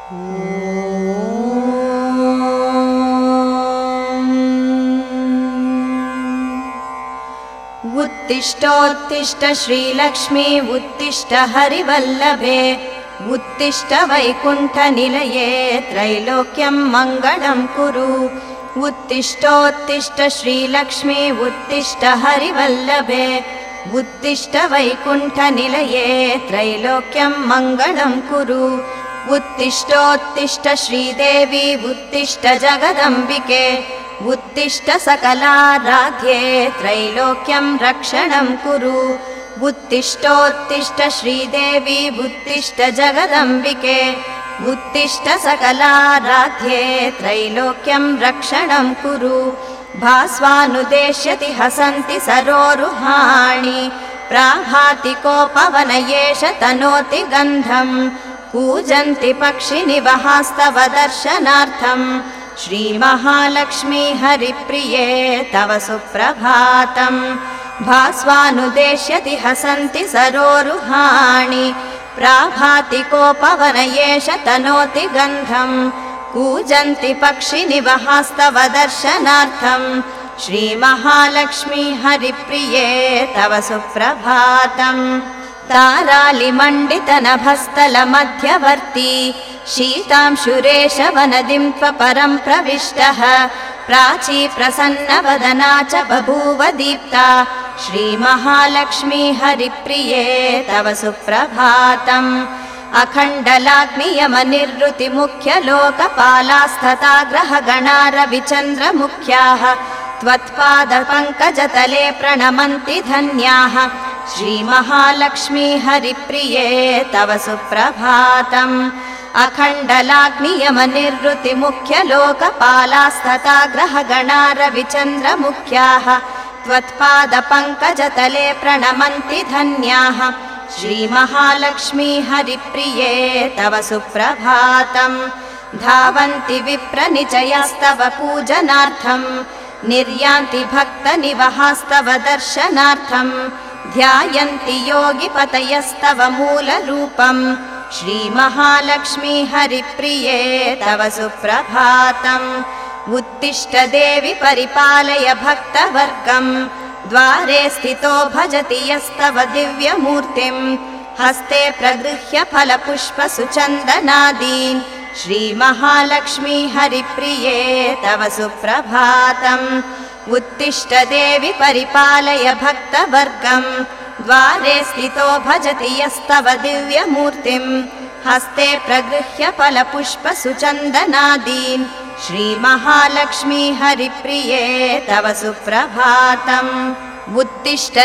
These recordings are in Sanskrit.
उत्तिष्ठोत्तिष्ठ श्रीलक्ष्मी उत्तिष्ठ हरिवल्लभे उत्तिष्ठ वैकुण्ठनिलये त्रैलोक्यं मङ्गलं कुरु। उत्तिष्ठोत्तिष्ठ श्रीलक्ष्मी उत्तिष्ठ हरिवल्लभे उत्तिष्ठ वैकुण्ठनिलये त्रैलोक्यं मङ्गलं कुरु। उत्तिष्ठोत्तिष्ठ श्रीदेवी उत्तिष्ठ जगदम्बिके उत्तिष्ठ सकलाराध्ये त्रैलोक्यं रक्षणं कुरु। उत्तिष्ठोत्तिष्ठ श्रीदेवी उत्तिष्ठ जगदम्बिके उत्तिष्ठ सकलाराध्ये त्रैलोक्यं रक्षणं कुरु। भास्वानुदेश्यति हसन्ति सरोरुहाणि प्राभाति कोपवनयेष तनोति गन्धम् कूजन्ति पक्षिनिवहास्तव दर्शनार्थम् श्रीमहालक्ष्मी हरिप्रिये तव सुप्रभातम्। भास्वानुदेश्यति हसन्ति सरोरुहाणि प्राभाति कोपवनयेष तनोति गन्धम् कूजन्ति पक्षिनिवहास्तव दर्शनार्थम् श्रीमहालक्ष्मी हरिप्रिये तव सुप्रभातम्। तारालिमण्डितनभस्थलमध्यवर्ती शीतांशुरेशवनदिं त्वपरं प्रविष्टः प्राची प्रसन्नवदना च बभूव दीप्ता श्रीमहालक्ष्मी हरिप्रिये तव सुप्रभातम्। अखण्डलाग्नियमनिर्वृतिमुख्यलोकपालास्तथा ग्रहगणारविचन्द्रमुख्याः त्वत्पादपङ्कजतले प्रणमन्ति धन्याः श्रीमहालक्ष्मी हरिप्रिये तव सुप्रभातम्। अखण्डलाग्नियमनिर्वृतिमुख्यलोकपालास्तथा ग्रहगणारविचन्द्रमुख्याः त्वत्पादपङ्कजतले प्रणमन्ति धन्याः श्रीमहालक्ष्मी हरिप्रिये तव सुप्रभातम्। धावन्ति विप्रनिचयास्तव पूजनार्थम् निर्यान्ति भक्तनिवहास्तव दर्शनार्थम् ध्यायन्ति योगिपतयस्तव मूलरूपम् श्रीमहालक्ष्मी हरिप्रिये तव सुप्रभातम्। उत्तिष्ठ देवि परिपालय भक्तवर्गम् द्वारे स्थितो भजति यस्तव दिव्यमूर्तिम् हस्ते प्रगृह्य फलपुष्पसुचन्दनादीन् श्रीमहालक्ष्मी हरिप्रिये तव सुप्रभातम्। उत्तिष्ठ देवि परिपालय भक्तवर्गम् द्वारे स्थितो भजति यस्तव दिव्यमूर्तिम् हस्ते प्रगृह्य फलपुष्पसुचन्दनादीन् श्रीमहालक्ष्मी हरिप्रिये तव सुप्रभातम्। उत्तिष्ठ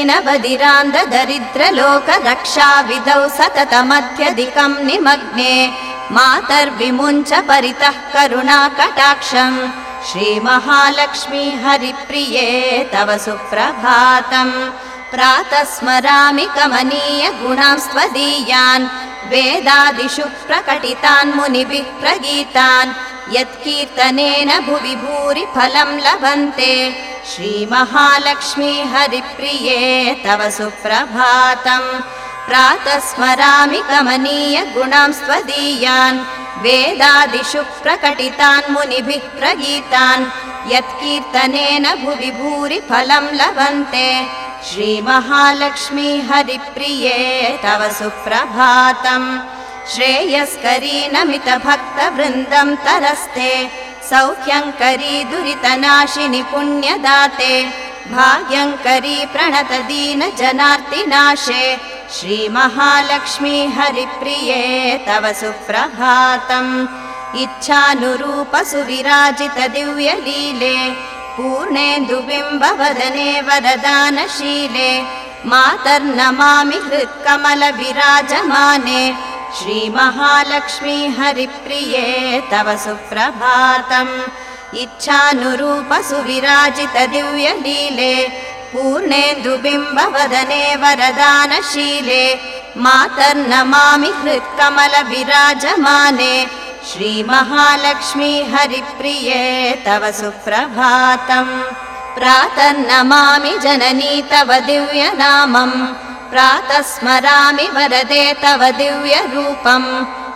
दीनबधिरान्धदरिद्रलोकरक्षाविधौ सततमत्यधिकं निमग्ने मातर्विमुञ्च परितः करुणाकटाक्षम् श्रीमहालक्ष्मी हरिप्रिये तव सुप्रभातम्। प्रातः स्मरामि कमनीय गुणांस्त्वदीयान् वेदादिषु प्रकटितान् मुनिभिः प्रगीतान् यत्कीर्तनेन भुवि भूरि फलं लभन्ते श्रीमहालक्ष्मी हरिप्रिये तव सुप्रभातम्। प्रातः स्मरामि कमनीय गुणांस्त्वदीयान् वेदादिषु प्रकटितान् मुनिभिः प्रगीतान् यत्कीर्तनेन भुवि भूरि फलं लभन्ते श्रीमहालक्ष्मी हरिप्रिये तव सुप्रभातम्। श्रेयस्करी नमितभक्तवृन्दं तरस्ते सौख्यङ्करी दुरितनाशिनि पुण्यदाते भाग्यङ्करी प्रणतदीनजनार्तिनाशे श्रीमहालक्ष्मी हरिप्रिये तव सुप्रभातम्। इच्छानुरूपसुविराजित दिव्यलीले पूर्णेन्दुबिम्बवदने वरदानशीले मातर्नमामि हृत्कमलविराजमाने श्रीमहालक्ष्मी हरिप्रिये तव सुप्रभातम्। इच्छानुरूपसुविराजित दिव्यलीले पूर्णेन्दुबिम्बवदने वरदानशीले मातर्नमामि हृत्कमलविराजमाने श्रीमहालक्ष्मी हरिप्रिये तव सुप्रभातम्। प्रातर्नमामि जननी तव दिव्यनामम् प्रातः स्मरामि वरदे तव दिव्यरूपम्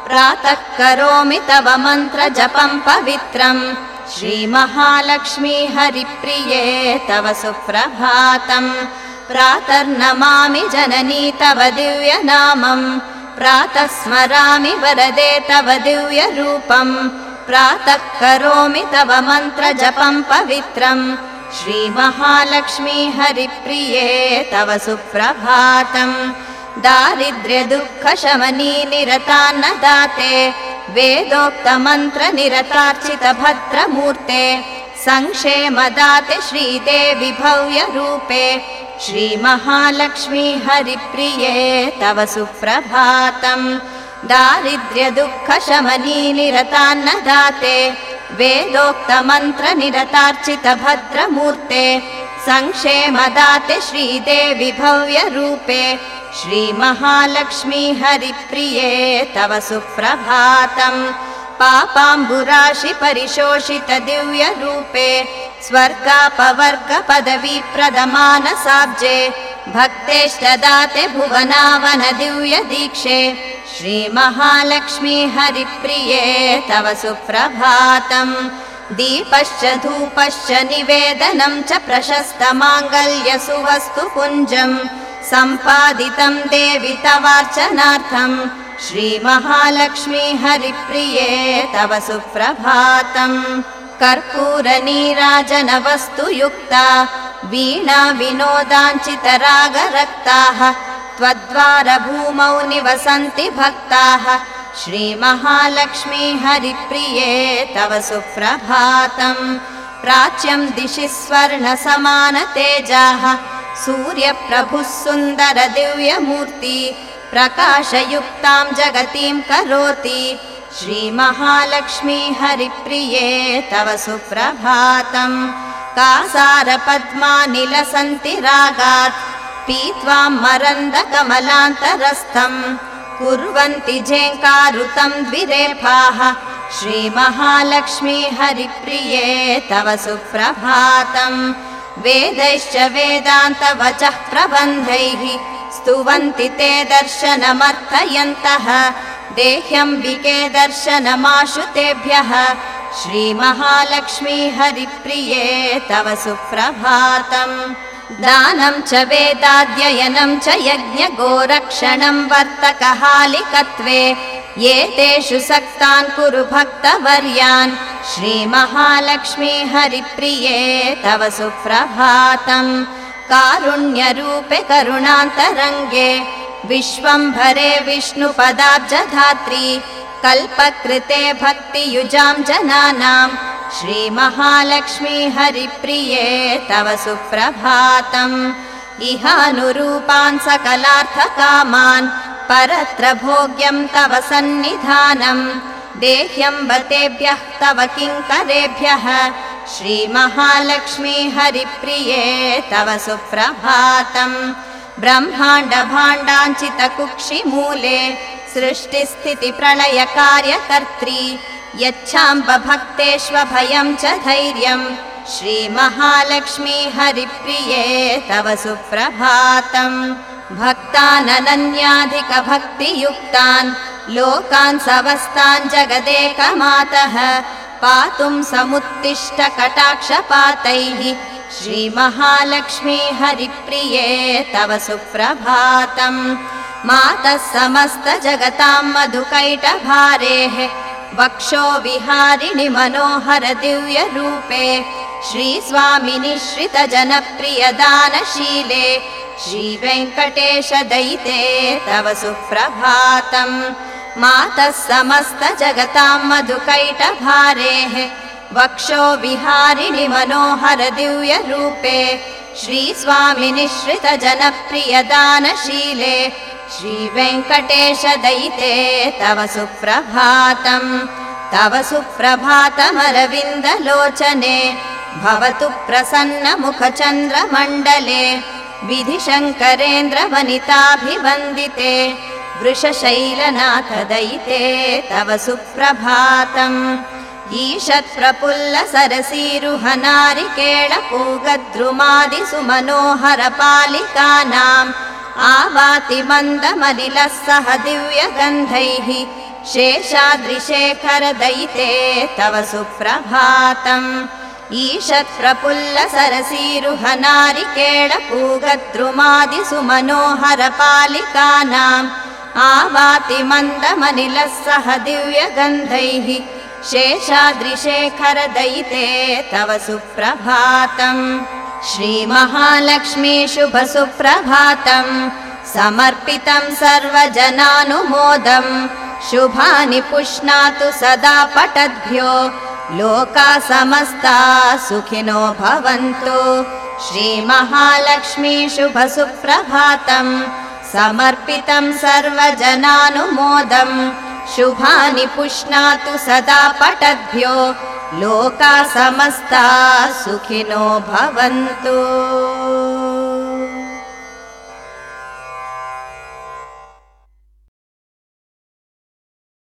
प्रातः करोमि तव मन्त्रजपं पवित्रम् श्रीमहालक्ष्मी हरिप्रिये तव सुप्रभातम् प्रातर्नमामि जननी तव दिव्यनामम् प्रातः स्मरामि वरदे तव दिव्यरूपम् प्रातः करोमि तव मन्त्रजपं पवित्रम् श्रीमहालक्ष्मी हरिप्रिये तव सुप्रभातम् दारिद्र्यदुःखशमनी निरतान्नदाते वेदोक्तमन्त्रनिरतार्चितभद्रमूर्ते संक्षेमदाते श्रीदेवि भव्यरूपे श्रीमहालक्ष्मी हरिप्रिये तव सुप्रभातम् दारिद्र्यदुःखशमनी निरतान्नदाते वेदोक्तमन्त्रनिरतार्चितभद्रमूर्ते संक्षेमदाते श्रीदेवि भव्यरूपे श्रीमहालक्ष्मी हरिप्रिये तव सुप्रभातम् पापाम्बुराशि परिशोषित दिव्यरूपे स्वर्गापवर्गपदवी प्रदमानसाब्जे भक्तेष्टदाते भुवनावन दिव्यदीक्षे श्रीमहालक्ष्मी हरिप्रिये तव सुप्रभातम् दीपश्च धूपश्च निवेदनं च प्रशस्तमाङ्गल्यसुवस्तु पुञ्जम् सम्पादितं देवि तवार्चनार्थं श्रीमहालक्ष्मी हरिप्रिये तव सुप्रभातम् कर्पूरनीराजनवस्तुयुक्ता वीणा विनोदाञ्चितरागरक्ताः त्वद्वारभूमौ निवसन्ति भक्ताः श्रीमहालक्ष्मी हरिप्रिये तव सुप्रभातम् प्राच्यं दिशि स्वर्णसमानतेजाः सूर्यप्रभुः सुन्दर दिव्यमूर्ति प्रकाशयुक्तां जगतीं करोति श्रीमहालक्ष्मी हरिप्रिये तव सुप्रभातम् कासारपद्मानिलसन्ति रागात् पीत्वा मरन्दकमलान्तरस्थम् कुर्वन्ति झेङ्कारुतं द्विरेफाः श्रीमहालक्ष्मी हरिप्रिये तव सुप्रभातम् वेदैश्च वेदान्तवचः प्रबन्धैः स्तुवन्ति ते दर्शनमर्थयन्तः देह्यम्बिके दर्शनमाशु तेभ्यः श्रीमहालक्ष्मी हरिप्रिये तव सुप्रभातम् दानं च वेदाध्ययनं च यज्ञगोरक्षणं वर्तकहालिकत्वे एतेषु सक्तान् कुरु भक्तवर्यान् श्रीमहालक्ष्मी हरिप्रिये तव सुप्रभातम् कारुण्यरूपे करुणान्तरङ्गे विश्वम्भरे विष्णुपदाब्जधात्री कल्पकृते भक्तियुजां जनानां श्रीमहालक्ष्मी हरिप्रिये तव सुप्रभातम् इहानुरूपान् सकलार्थकामान् परत्र भोग्यं तव सन्निधानम् देह्यम्ब तेभ्यः तव किङ्करेभ्यः श्रीमहालक्ष्मी हरिप्रिये तव सुप्रभातम् ब्रह्माण्डभाण्डाञ्चितकुक्षिमूले सृष्टिस्थितिप्रलयकार्यकर्त्री यच्छाम्ब भक्तेष्वभयं च धैर्यं श्रीमहालक्ष्मी हरिप्रिये तव सुप्रभातम् भक्ताननन्याधिकभक्तियुक्तान् लोकान् समस्तान् जगदेकमातः पातुं समुत्तिष्ठ कटाक्षपातैः श्रीमहालक्ष्मी हरिप्रिये तव सुप्रभातम् मातः समस्तजगतां मधुकैटभारेः वक्षो विहारिणि मनोहर दिव्यरूपे श्रीस्वामिनि श्रितजनप्रियदानशीले श्रीवेङ्कटेश दयिते तव सुप्रभातम् मातः समस्तजगतां मधुकैटभारेः वक्षो विहारिणि मनोहर दिव्यरूपे श्रीस्वामिनि श्रितजनप्रियदानशीले श्रीवेङ्कटेश दयिते तव सुप्रभातम् तव सुप्रभातमरविन्दलोचने भवतु प्रसन्नमुखचन्द्रमण्डले विधिशङ्करेन्द्रवनिताभिवन्दिते वृषशैलनाथ दयिते तव सुप्रभातम् ईषत्प्रफुल्लसरसीरुहनारिकेळपूगद्रुमादिसुमनोहरपालिकानाम् आवाति मन्दमलिलः सह दिव्यगन्धैः शेषाद्रिशेखरदयिते तव सुप्रभातम् ईषत्प्रफुल्लसरसीरुहनारिकेळपूगद्रुमादिसुमनोहरपालिकानाम् आवाति मन्दमनिलः सह दिव्यगन्धैः शेषाद्रिशेखरदयिते तव सुप्रभातम् श्रीमहालक्ष्मी शुभसुप्रभातम् समर्पितं सर्वजनानुमोदम् शुभानि पुष्णातु सदा पठद्भ्यो लोका समस्ता सुखिनो भवन्तु श्रीमहालक्ष्मी शुभसुप्रभातम् समर्पितं सर्वजनानुमोदम् शुभानि पुष्णातु सदा पठद्भ्यो लोका समस्ता सुखिनो भवन्तु।